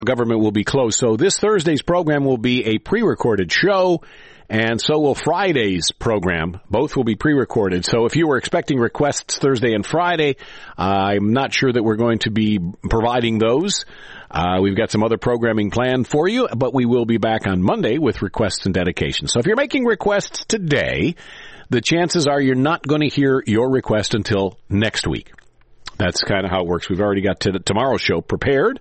government will be closed. So this Thursday's program will be a pre-recorded show, and so will Friday's program. Both will be pre-recorded. So if you were expecting requests Thursday and Friday, I'm not sure that we're going to be providing those. We've got some other programming planned for you, but we will be back on Monday with requests and dedications. So if you're making requests today, the chances are you're not going to hear your request until next week. That's kind of how it works. We've already got tomorrow's show prepared.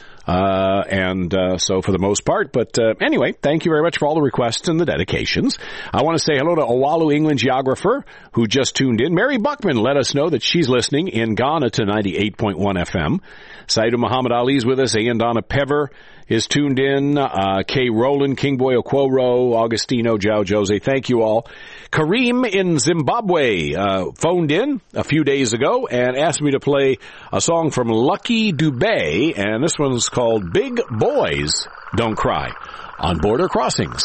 So for the most part, but anyway, thank you very much for all the requests and the dedications. I want to say hello to Owalu England geographer who just tuned in. Mary Buckman let us know that she's listening in Ghana to 98.1 FM. Saidu Muhammad Ali is with us. Ian Donna Pever is tuned in. Kay Rowland, King Boy Okworo, Augustino, Jao Jose. Thank you all. Kareem in Zimbabwe phoned in a few days ago and asked me to play a song from Lucky Dubé, and this one's called Big Boys Don't Cry on Border Crossings.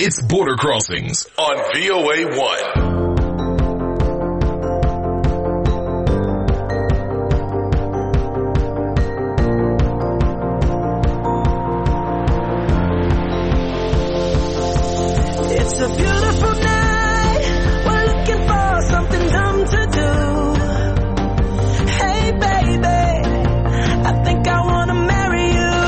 It's Border Crossings on VOA1. It's a beautiful night. We're looking for something dumb to do. Hey, baby, I think I want to marry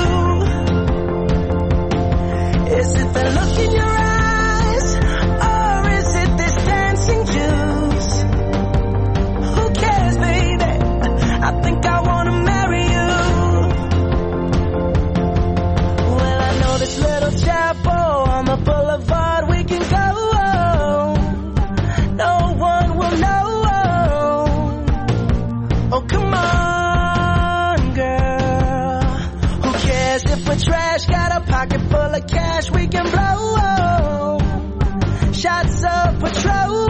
you. Is it the look in your eyes, or is it this dancing juice? Who cares, baby? I think I want to marry you. Well, I know this little chapel on the boulevard. We can go. No one will know. Oh, come on, girl. Who cares if we're trash? Got a pocket full of cash we can blow. Shots of Patrol.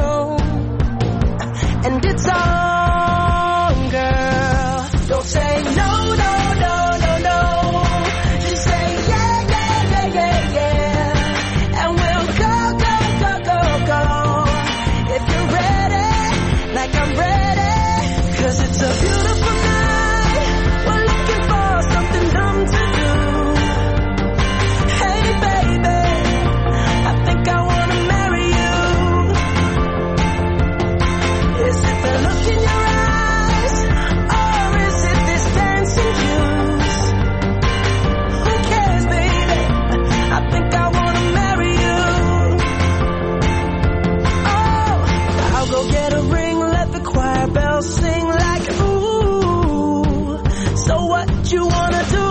And it's on, girl. Don't say no, no, no, no, no. Just say yeah, yeah, yeah, yeah, yeah. And we'll go, go, go, go, go. If you're ready, like I'm ready. 'Cause it's a beautiful night. We're looking for something dumb to do. Hey, baby, I think I want to marry you. Is it the look in your eyes, or is it this dancing juice? Who cares, baby? I think I want to marry you. Oh, I'll go get a ring, let the choir bells sing like ooh. So what you wanna do?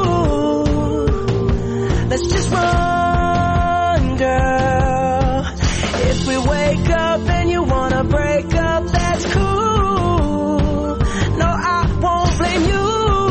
Let's just run, girl. If we wake up and you wanna break up, that's cool. No, I won't blame you.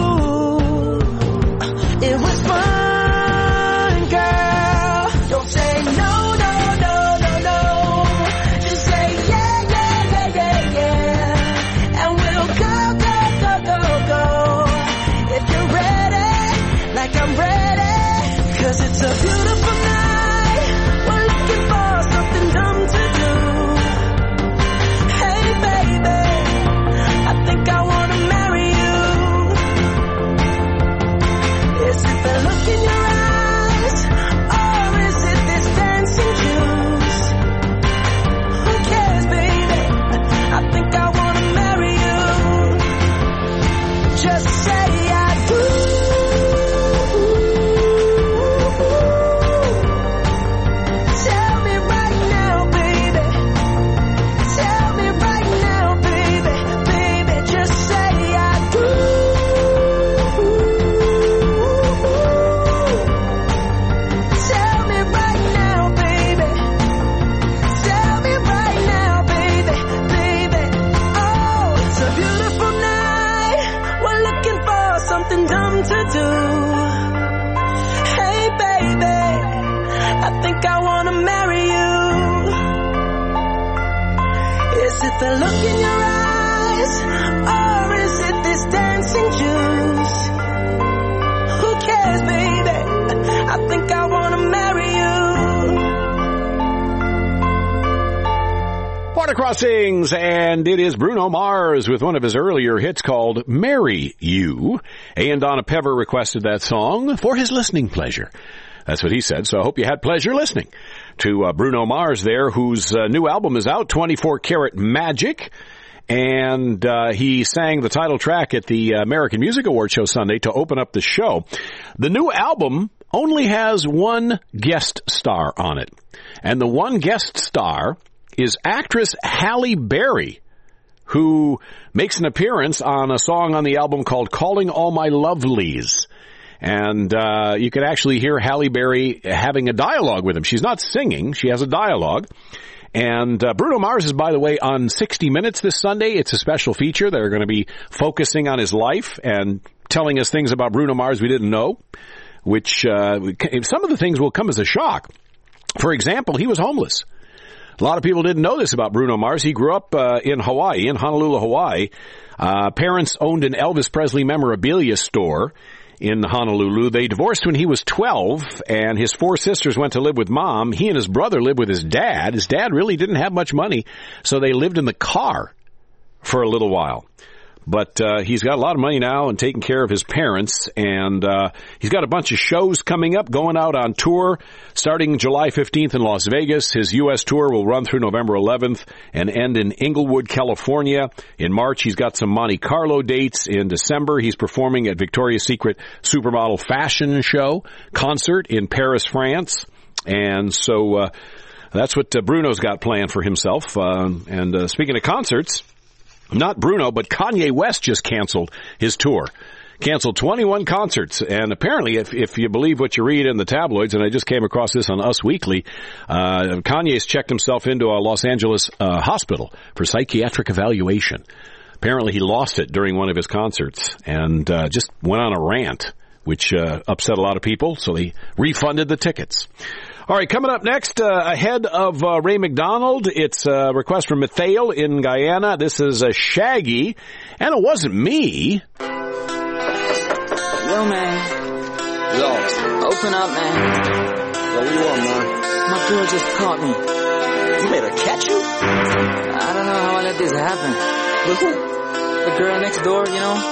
It was fun, girl. Don't say no, no, no, no, no. Just say yeah, yeah, yeah, yeah, yeah. And we'll go, go, go, go, go. If you're ready, like I'm ready. 'Cause it's a beautiful night. We're looking for something dumb to do. Hey, baby, I think I want to marry you. Is it the look in your eyes, or is it this dancing juice? Who cares, baby? I think I want to marry you. Just say I do. Tell me right now, baby. Tell me right now, baby. Baby, just say I do. Tell me right now, baby. Tell me right now, baby. Baby, oh, it's a beautiful night. We're looking for something dumb to do. Hey, baby, I think I want to marry you. Is it the look in your eyes, or is it this dancing juice? Who cares, baby? I think I want to marry you. Border Crossings, and it is Bruno Mars with one of his earlier hits called Marry You. And Donna Pever requested that song for his listening pleasure. That's what he said, so I hope you had pleasure listening to Bruno Mars there, whose new album is out, 24 Karat Magic. And he sang the title track at the American Music Awards show Sunday to open up the show. The new album only has one guest star on it. And the one guest star is actress Halle Berry, who makes an appearance on a song on the album called Calling All My Lovelies. And you could actually hear Halle Berry having a dialogue with him. She's not singing. She has a dialogue. And Bruno Mars is, by the way, on 60 Minutes this Sunday. It's a special feature. They're going to be focusing on his life and telling us things about Bruno Mars we didn't know, which some of the things will come as a shock. For example, he was homeless. A lot of people didn't know this about Bruno Mars. He grew up in Hawaii, in Honolulu, Hawaii. Parents owned an Elvis Presley memorabilia store in Honolulu. They divorced when he was 12, and his 4 sisters went to live with Mom. He and his brother lived with his dad. His dad really didn't have much money, so they lived in the car for a little while. But he's got a lot of money now and taking care of his parents, and he's got a bunch of shows coming up, going out on tour starting July 15th in Las Vegas. His U.S. tour will run through November 11th and end in Inglewood, California. In March, he's got some Monte Carlo dates. In December, he's performing at Victoria's Secret Supermodel Fashion Show concert in Paris, France. And so that's what Bruno's got planned for himself. And speaking of concerts, not Bruno, but Kanye West just canceled his tour. Canceled 21 concerts. And apparently, if you believe what you read in the tabloids, and I just came across this on Us Weekly, Kanye's checked himself into a Los Angeles hospital for psychiatric evaluation. Apparently, he lost it during one of his concerts and just went on a rant, which upset a lot of people, so they refunded the tickets. All right, coming up next, ahead of Ray McDonald, it's a request from Mathael in Guyana. This is Shaggy, and it wasn't me. Yo, man. Yo. Open up, man. Yo, what you want, man? My girl just caught me. You made her catch you? I don't know how I let this happen. With who? The girl next door, you know?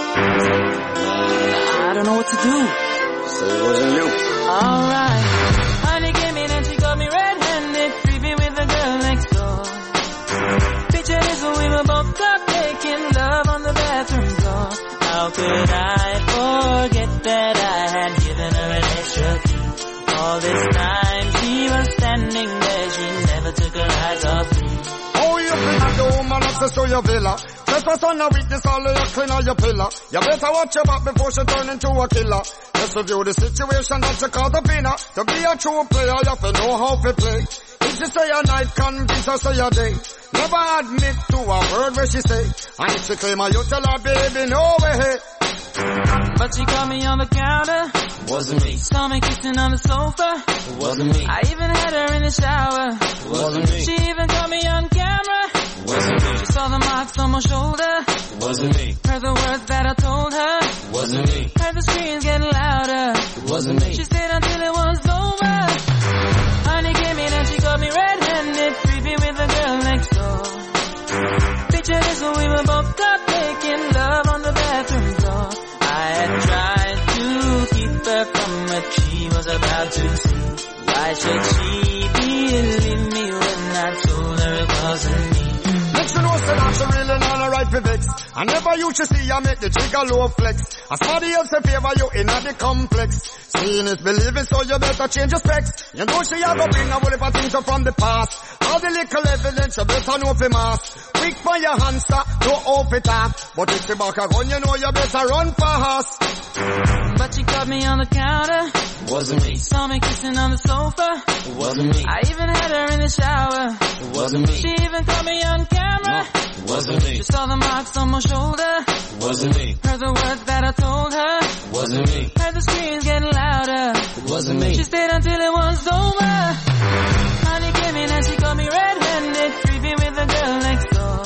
I don't know what to do. So it wasn't you. Alright. Honey came in and she got me red-handed, creepy with the girl next door. Picture this when we were both caught making love on the bathroom floor. How could I forget that I had given her an extra key? All this time she was standing there, she never took her eyes off me. Oh, you been at the woman access to your villa. Trespass on a witness, all of your clean on your pillar. You better watch your back before she turn into a killer. Just review the situation that you call the winner. To be a true player, you have to know how to play. If she say a night, convince her say a day. Never admit to a word where she say. And if she claim her, you tell her, baby, no way. But she caught me on the counter. Wasn't me. Saw me kissing on the sofa. Wasn't me. I even had her in the shower. Wasn't me. She even caught me on camera. Wasn't me. She saw the marks on my shoulder. Wasn't me. Heard the words that I told her. Wasn't me. Heard the screams getting louder. Wasn't me. She stayed until it was over. Honey came in and she got me red-handed, creepy with the girl next door. Picture this when we were both caught making love on the bathroom floor. I had tried to keep her from what she was about to see. Why should she believe me when I told her it wasn't me? Next you know, say that she really not alright for vex. I never used to see you make the trigger low flex. As somebody else in favor you in the complex. Seeing is believing, so you better change your specs. You know she have a bring a whole heap of things up from the past. All the little evidence you better know for mass. Quick for your hamster, no off it off. But if you back a gun, you know you better run fast. But she caught me on the counter. Wasn't me. Saw me kissing on the sofa. Wasn't me. I even had her in the shower. Wasn't me. She even caught me on camera. Wasn't me. She saw the marks on my shoulder. Wasn't me. Heard the words that I told her. Wasn't me. Heard the screams getting louder. Wasn't me. She stayed until it was over. Honey came in and she got me red-handed, creepy with the girl next door.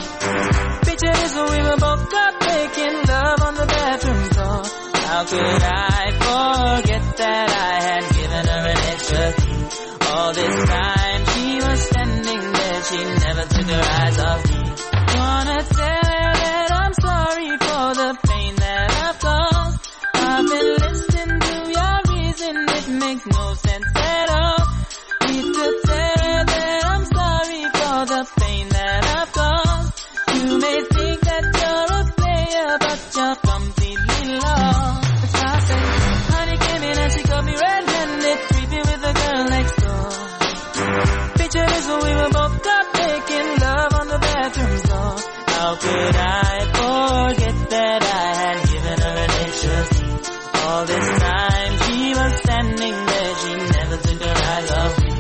Picture this when we were both caught making love on the bathroom floor. How could I forget that I had given her an extra key? All this time she was standing there, she never took her eyes off me. Wanna tell her that I'm sorry for the pain that I've caused. I've been listening to your reason, it makes no sense at all. Need to tell her that I'm sorry for the pain that I've caused. You may think that you're a player, but you're completely lost. That's why I say, honey came in and she got me red-handed, creepy with the girl next door. Picture this when we were both caught making love on the bathroom floor. How could I forget that I had given her an extra key? All this time she was standing there, she never took her eyes off me.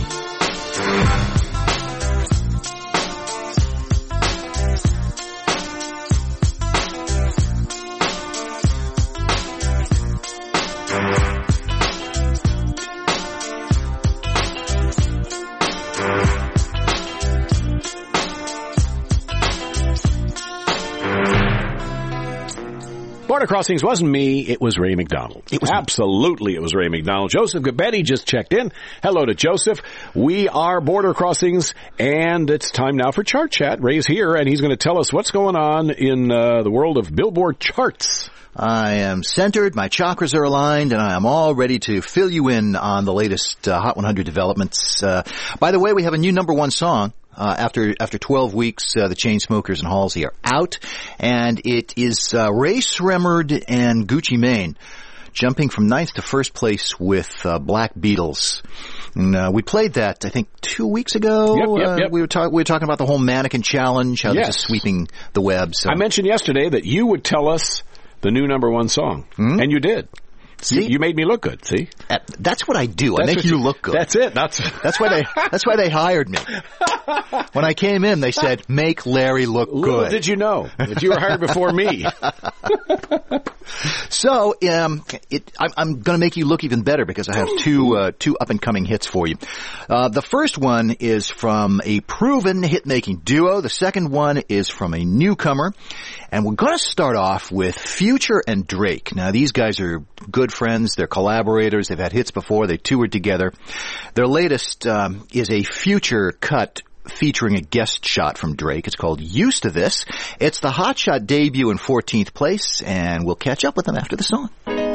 Border Crossings wasn't me, it was Ray McDonald. It was Absolutely, it was Ray McDonald. Joseph Gabetti just checked in. Hello to Joseph. We are Border Crossings, and it's time now for Chart Chat. Ray's here, and he's going to tell us what's going on in the world of Billboard charts. I am centered, my chakras are aligned, and I am all ready to fill you in on the latest Hot 100 developments. By the way, we have a new number one song. After 12 weeks, the Chainsmokers and Halsey are out, and it is Ray Sremmurd and Gucci Mane jumping from 9th to 1st place with Black Beatles. And, we played that, I think, 2 weeks ago. Yep. We were talking about the whole mannequin challenge, how this is sweeping the web. So. I mentioned yesterday that you would tell us the new number one song, and you did. See? You made me look good, see? That's what I do. I make you look good. That's it. That's why they hired me. When I came in, they said, make Larry look good. Little did you know that you were hired before me. So, I'm going to make you look even better because I have two up-and-coming hits for you. The first one is from a proven hit-making duo. The second one is from a newcomer. And we're going to start off with Future and Drake. Now, these guys are good friends. They're collaborators. They've had hits before. They toured together. Their latest is a Future cut featuring a guest shot from Drake. It's called Used to This. It's the Hot Shot debut in 14th place, and we'll catch up with them after the song.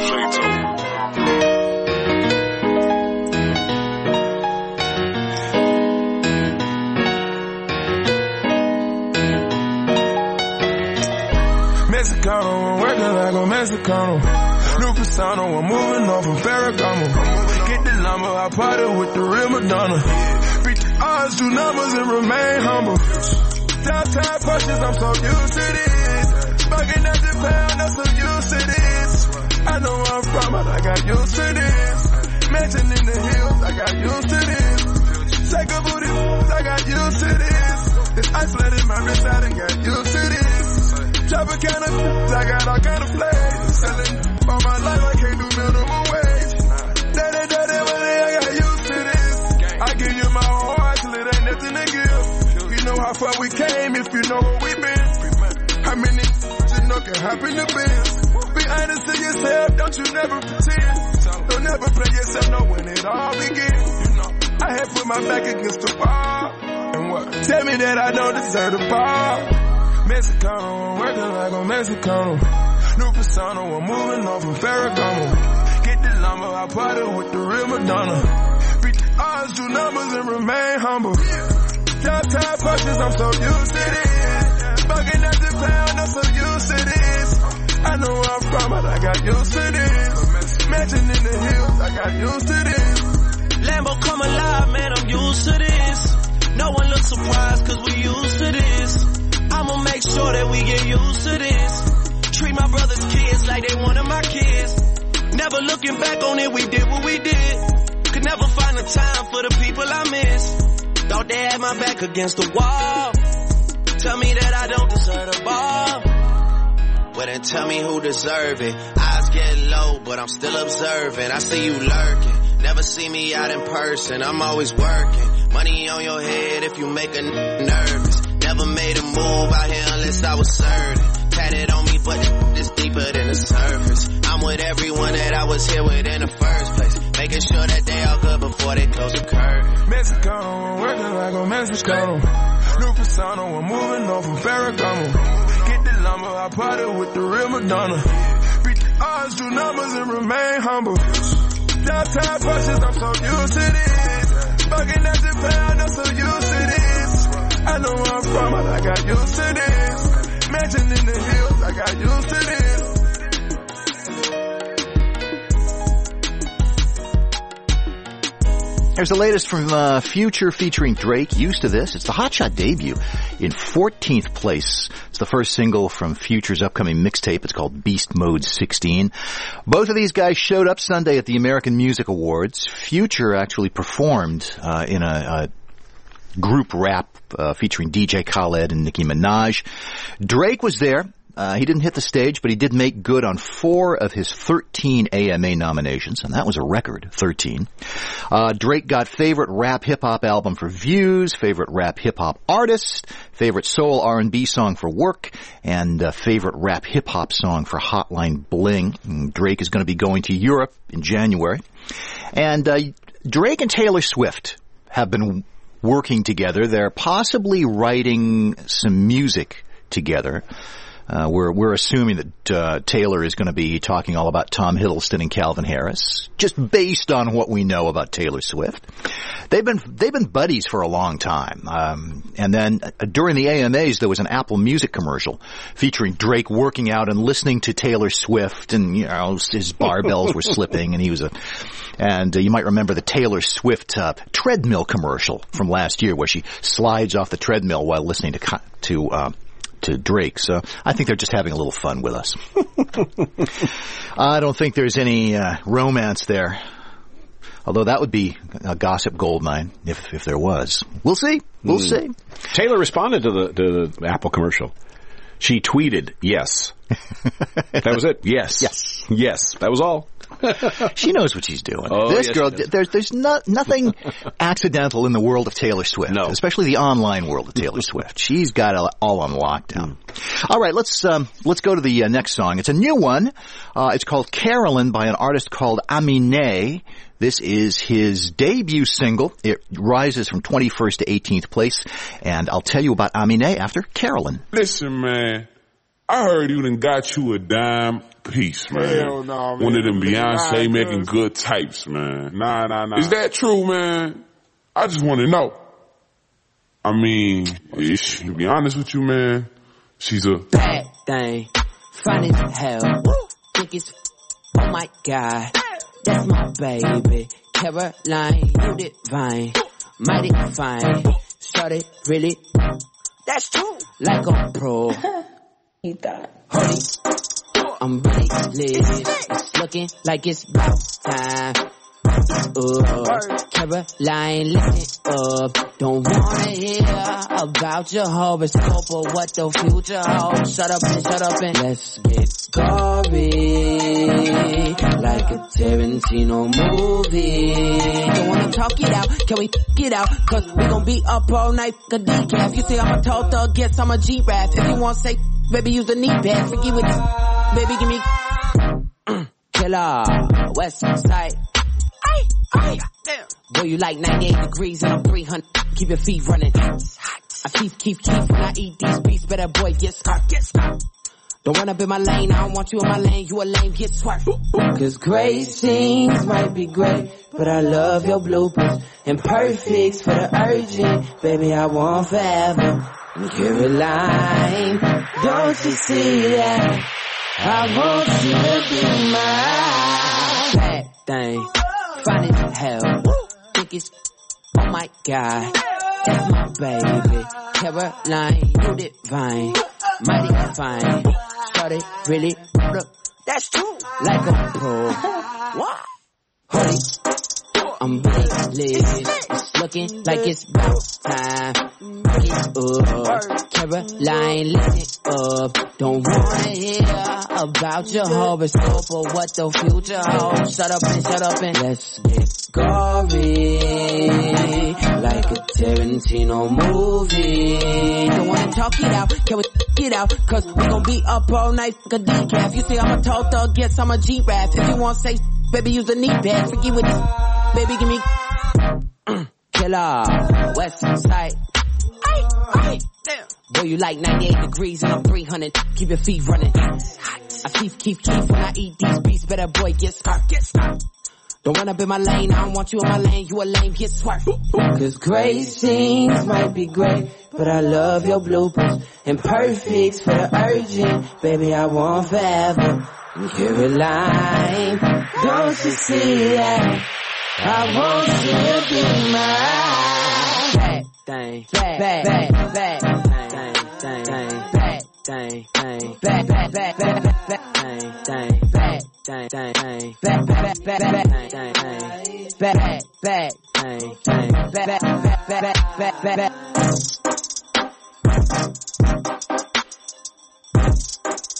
Mexicano, I'm working like a Mexicano. New persona, I'm moving on from Ferragamo. Get the llama, I party with the real Madonna. Beat the odds, do numbers, and remain humble. Downtown punches, I'm so used to this. Bugging at the pound, I'm so used to this. I know where I'm from, but I got used to this. Mansion in the hills, I got used to this. Take a booty, I got used to this. It's isolated my wrist, I done got used to this. Chop a kind of, I got all kind of flags. Selling all my life, I can't do minimum wage. Daddy, I got used to this. I give you my whole heart till it ain't nothing to give. You know how far we came if you know where we been. How many you know can happen to biz? Be honest to yourself, don't you never pretend. Don't never play yourself, know when it all begins. I had put my back against the wall. And what? Tell me that I don't deserve the ball. Mexicano, I'm working like a Mexicano. New persona, I'm moving on from Ferragamo. Get the llama, I party with the real Madonna. Beat the odds, do numbers, and remain humble. Downtown punches, I'm so used to this. Bugging at the pound, I'm so used to this. I know where I'm from, but I got used to this. Mansion in the hills, I got used to this. Lambo come alive, man, I'm used to this. No one looks surprised, cause we used to this. I'ma make sure that we get used to this. Treat my brother's kids like they one of my kids. Never looking back on it, we did what we did. Could never find the time for the people I miss. Thought they had my back against the wall. Tell me that I don't deserve the ball. Well then tell me who deserve it. Eyes get low, but I'm still observing. I see you lurking. Never see me out in person, I'm always working. Money on your head if you make a nervous. Never made a move out here unless I was certain. Tatted on me, but it's deeper than the surface. I'm with everyone that I was here with in the first place. Making sure that they all good before they close the curtain. Mexicano, I'm working like a Mexicano. New persona, I'm moving on from Ferragamo. Get the llama, I party with the real Madonna. Beat the odds, do numbers, and remain humble. Downtown punches, I'm so used to this. Bugging at the pound, I'm so used to this. I know where I'm from, but I got used to this. Mansion in the hills, I got used to this. Here's the latest from Future featuring Drake, Used to This. It's the Hot Shot debut in 14th place. It's the first single from Future's upcoming mixtape. It's called Beast Mode 16. Both of these guys showed up Sunday at the American Music Awards. Future actually performed in a group rap featuring DJ Khaled and Nicki Minaj. Drake was there. He didn't hit the stage, but he did make good on 4 of his 13 AMA nominations, and that was a record, 13. Drake got favorite rap hip-hop album for Views, favorite rap hip-hop artist, favorite soul R&B song for Work, and favorite rap hip-hop song for Hotline Bling. And Drake is going to be going to Europe in January. And Drake and Taylor Swift have been working together. They're possibly writing some music together. We're assuming that Taylor is going to be talking all about Tom Hiddleston and Calvin Harris, just based on what we know about Taylor Swift. They've been buddies for a long time. And then during the AMAs, there was an Apple Music commercial featuring Drake working out and listening to Taylor Swift, and his barbells were slipping, and you might remember the Taylor Swift treadmill commercial from last year, where she slides off the treadmill while listening to Drake. So I think they're just having a little fun with us. I don't think there's any romance there. Although that would be a gossip goldmine if there was. We'll see. We'll see. Taylor responded to the Apple commercial. She tweeted, yes. That was it. Yes. Yes. Yes. That was all. She knows what she's doing. Oh, this yes, girl, she does. there's nothing accidental in the world of Taylor Swift. No. Especially the online world of Taylor Swift. She's got it all on lockdown. All right, let's go to the next song. It's a new one. It's called Carolyn by an artist called Aminé. This is his debut single. It rises from 21st to 18th place. And I'll tell you about Aminé after Carolyn. Listen, man. I heard you done got you a dime piece, man. Hell no, man. One of them Beyonce Nah, making man. good types, man. Nah. Is that true, man? I just want to know. I mean, to be honest with you, man, she's a Bad thing, fine as hell. Think it's, oh my God, that's my baby. Caroline, you divine, mighty fine. Started really, that's true. Like a pro. He thought. Holy, I'm really lit. It's looking like it's about time. Caroline, listen up. Don't wanna hear about your horoscope or what the future holds. Shut up and let's get gory, like a Tarantino movie. Don't wanna talk it out, can we get out? Cause we gon' be up all night, a decaf. You say I'm a tall thug, guess I'm a G-Rap. If you want say, baby use the knee pad. Forget what this, baby give me killer, west side. Ay, damn. Boy, you like 98 degrees and I'm 300. Keep your feet running. I keep when I eat these beats. Better boy, get scarred. Don't run up in my lane. I don't want you in my lane. You a lame, get swerved. Cause great scenes might be great, but I love your bloopers. And perfects for the urgent. Baby, I want forever. Caroline, don't you see that? I want you to be my bad thing. Fine as hell. Think it's, oh my God, that's my baby. Caroline, you divine, mighty fine. Started really, that's true. Like a pro. What? Holy, I'm really lit. It's looking like it's about time. Get up, Caroline, listen up. Don't wanna hear about your horoscope or what the future holds. Shut up and let's get gory, like a Tarantino movie. Don't wanna talk it out, can we get out? Cause we gon' be up all night, like a decaf. You say I'm a tall thug, guess I'm a G-Rap. If you want say, baby use the knee pad. Forget what this, baby give me killer, west side. Ay, damn. Boy, you like 98 degrees and I'm 300. Keep your feet running. I keep when I eat these beats. Better boy, get scarred. Don't run up in my lane. I don't want you in my lane. You a lame, get swerved. Cause great scenes might be great, but I love your bloopers. And perfects for the urgent. Baby, I want forever. Caroline, don't you see that? I want you to be my bad thing, bad thing, bad thing, bad thing, bad thing.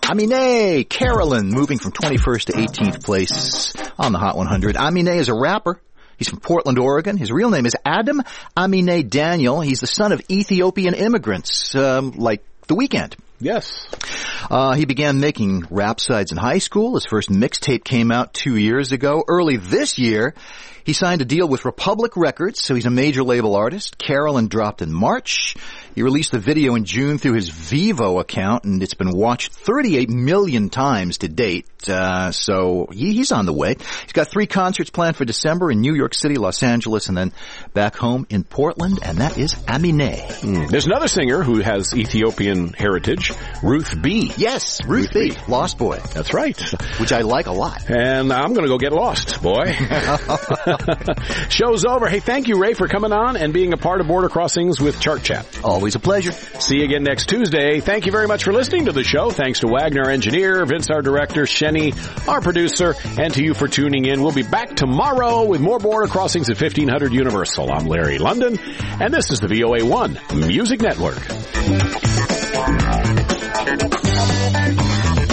Aminé Carolyn moving from 21st to 18th place on the Hot 100. Aminé is a rapper. He's from Portland, Oregon. His real name is Adam Aminé Daniel. He's the son of Ethiopian immigrants, like The Weeknd. Yes. He began making rap sides in high school. His first mixtape came out 2 years ago. Early this year, he signed a deal with Republic Records, so he's a major label artist. Carolyn dropped in March. He released the video in June through his Vivo account, and it's been watched 38 million times to date. So he's on the way. He's got 3 concerts planned for December in New York City, Los Angeles, and then back home in Portland, and that is Aminé. There's another singer who has Ethiopian heritage, Ruth B. Yes, Ruth B. Lost Boy. That's right. Which I like a lot. And I'm going to go get lost, boy. Show's over. Hey, thank you, Ray, for coming on and being a part of Border Crossings with Chart Chat. Always a pleasure. See you again next Tuesday. Thank you very much for listening to the show. Thanks to Wagner, our engineer, Vince, our director, Shenny, our producer, and to you for tuning in. We'll be back tomorrow with more Border Crossings at 1500 Universal. I'm Larry London, and this is the VOA1 Music Network.